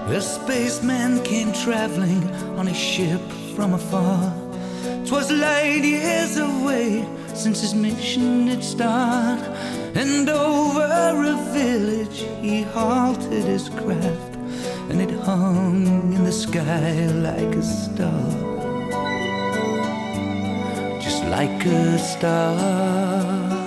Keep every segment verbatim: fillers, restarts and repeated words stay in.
A spaceman came traveling on a ship from afar. 'Twas light years away since his mission had started, and over a village he halted his craft, and it hung in the sky like a star, just like a star.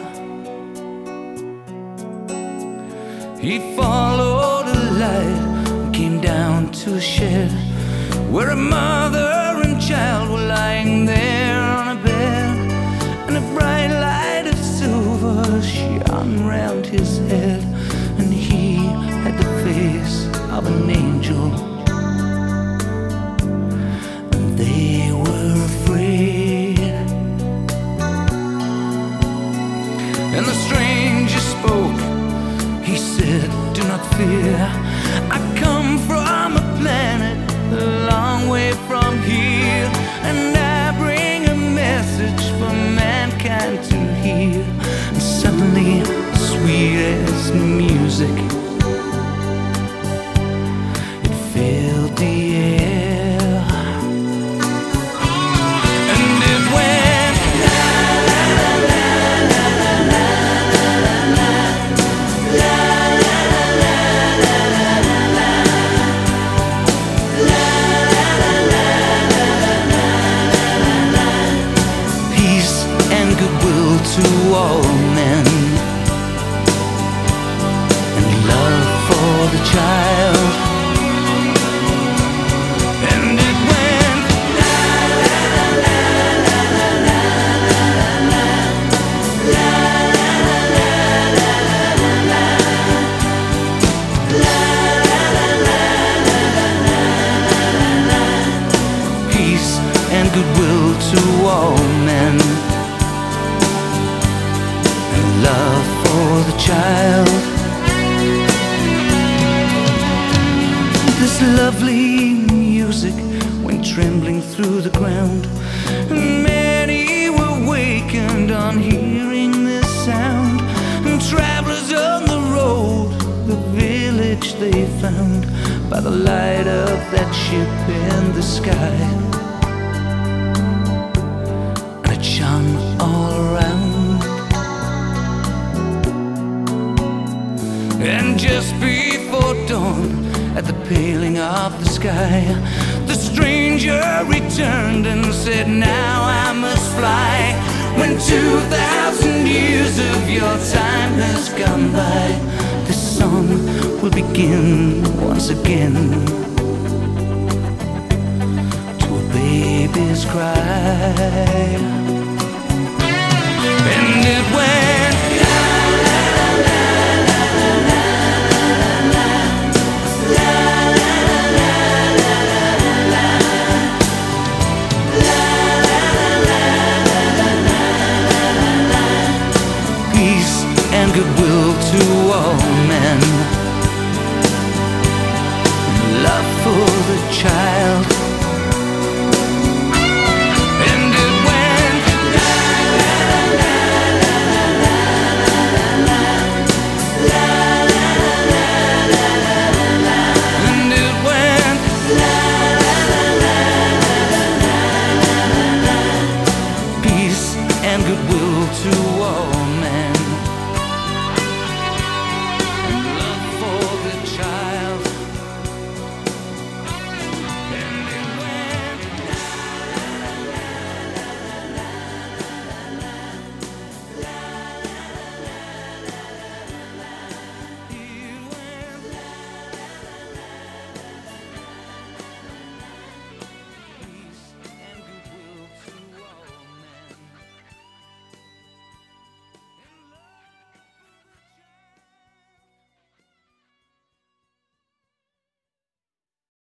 He followed a light and came down to a shed where a mother and child were lying there on a bed, and a bright light of silver shone round his head, and he had the face of an angel, and they were afraid. And the stranger spoke, he said, "Do not fear, I come from a planet a long way from here, and I bring a message for mankind to hear." And suddenly, sweet as music, it filled the air, and it went la la la la la la la la la la la. Peace and goodwill to all men, and love for the child. And it went la la la la la la la la la la. Peace and goodwill to all men, and love for the child. This lovely music went trembling through the ground, and many were wakened on hearing this sound. And travelers on the road, the village they found by the light of that ship in the sky, and it shone all around. And just before dawn, at the paling of the sky, the stranger returned and said, "Now I must fly. When two thousand years of your time has gone by, this song will begin once again, to a baby's cry." And it went